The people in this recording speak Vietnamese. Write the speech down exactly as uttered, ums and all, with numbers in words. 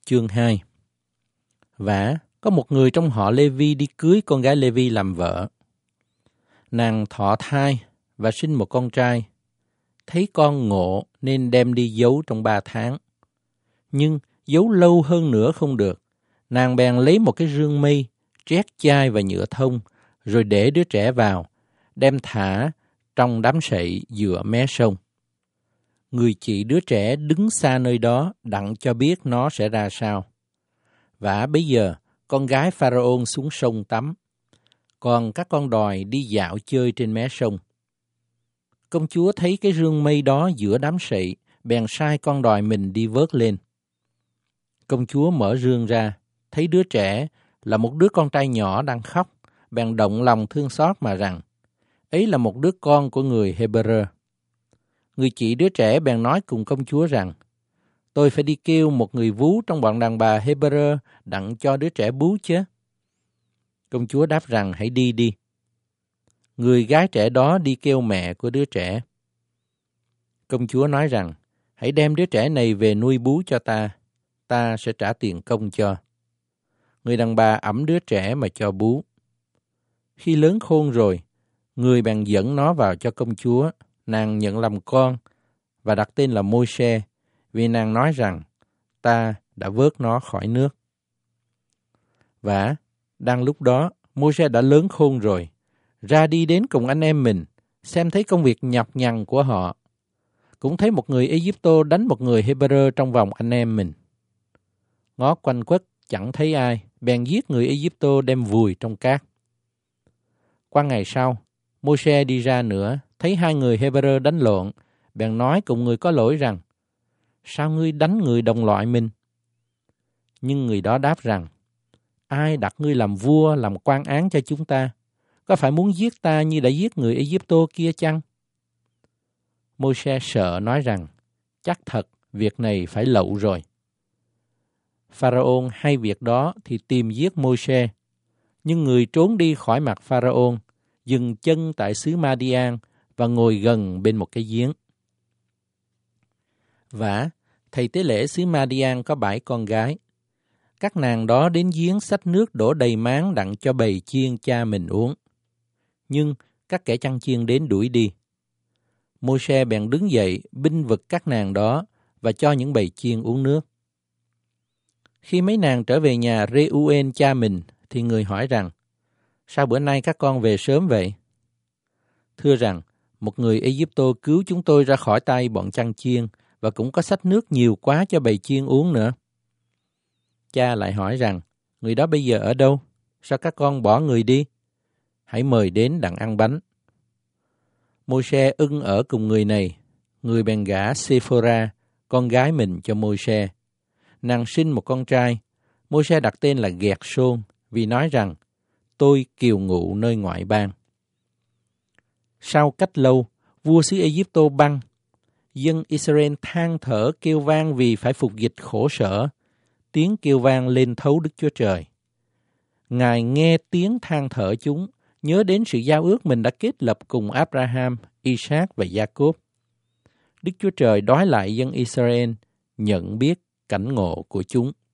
Chương hai. Vả, có một người trong họ Lê-vi đi cưới con gái Lê-vi làm vợ. Nàng thọ thai và sinh một con trai. Thấy con ngộ nên đem đi giấu trong ba tháng. Nhưng giấu lâu hơn nữa không được. Nàng bèn lấy một cái rương mây, trét chai và nhựa thông, rồi để đứa trẻ vào, đem thả trong đám sậy giữa mé sông. Người chị đứa trẻ đứng xa nơi đó đặng cho biết nó sẽ ra sao. Và bây giờ, con gái Pharaon xuống sông tắm, còn các con đòi đi dạo chơi trên mé sông. Công chúa thấy cái rương mây đó giữa đám sậy, bèn sai con đòi mình đi vớt lên. Công chúa mở rương ra, thấy đứa trẻ là một đứa con trai nhỏ đang khóc, bèn động lòng thương xót mà rằng, ấy là một đứa con của người Hebrew. Người chị đứa trẻ bèn nói cùng công chúa rằng, tôi phải đi kêu một người vú trong bọn đàn bà Hebrew đặng cho đứa trẻ bú chứ. Công chúa đáp rằng, hãy đi đi. Người gái trẻ đó đi kêu mẹ của đứa trẻ. Công chúa nói rằng, hãy đem đứa trẻ này về nuôi bú cho ta, ta sẽ trả tiền công cho. Người đàn bà ẵm đứa trẻ mà cho bú. Khi lớn khôn rồi, người bèn dẫn nó vào cho công chúa, nàng nhận làm con và đặt tên là Môi-se, vì nàng nói rằng, ta đã vớt nó khỏi nước. Và đang lúc đó, Môi-se đã lớn khôn rồi, ra đi đến cùng anh em mình, xem thấy công việc nhọc nhằn của họ. Cũng thấy một người Ê-díp-tô đánh một người Hebrew trong vòng anh em mình. Ngó quanh quất, chẳng thấy ai, bèn giết người Ê-díp-tô đem vùi trong cát. Qua ngày sau, Môi-se đi ra nữa, thấy hai người Hebrew đánh lộn, bèn nói cùng người có lỗi rằng, sao ngươi đánh người đồng loại mình? Nhưng người đó đáp rằng, ai đặt ngươi làm vua, làm quan án cho chúng ta? Có phải muốn giết ta như đã giết người Ê-díp-tô kia chăng? Môi-se sợ nói rằng, chắc thật việc này phải lậu rồi. Pharaon hay việc đó thì tìm giết Môi-se, nhưng người trốn đi khỏi mặt Pharaon, dừng chân tại xứ Ma-đi-an và ngồi gần bên một cái giếng. Và thầy tế lễ xứ Ma-đi-an có bảy con gái. Các nàng đó đến giếng xách nước đổ đầy máng đặng cho bầy chiên cha mình uống. Nhưng các kẻ chăn chiên đến đuổi đi. Môi-se bèn đứng dậy binh vực các nàng đó và cho những bầy chiên uống nước. Khi mấy nàng trở về nhà Rê-u-ên cha mình thì người hỏi rằng, sao bữa nay các con về sớm vậy? Thưa rằng, một người Ê-díp-tô cứu chúng tôi ra khỏi tay bọn chăn chiên và cũng có xách nước nhiều quá cho bầy chiên uống nữa. Cha lại hỏi rằng, người đó bây giờ ở đâu? Sao các con bỏ người đi? Hãy mời đến đặng ăn bánh. Môi-se ưng ở cùng người này, người bèn gả Sê-phô-ra, con gái mình cho Môi-se. Nàng sinh một con trai, Môi-se đặt tên là Gẹt-sôn, vì nói rằng, tôi kiều ngụ nơi ngoại bang. Sau cách lâu, vua xứ Ê-díp-tô băng, dân Israel than thở kêu vang vì phải phục dịch khổ sở, tiếng kêu vang lên thấu Đức Chúa Trời. Ngài nghe tiếng than thở chúng, nhớ đến sự giao ước mình đã kết lập cùng Abraham, Isaac và Jacob. Đức Chúa Trời đói lại dân Israel, nhận biết cảnh ngộ của chúng.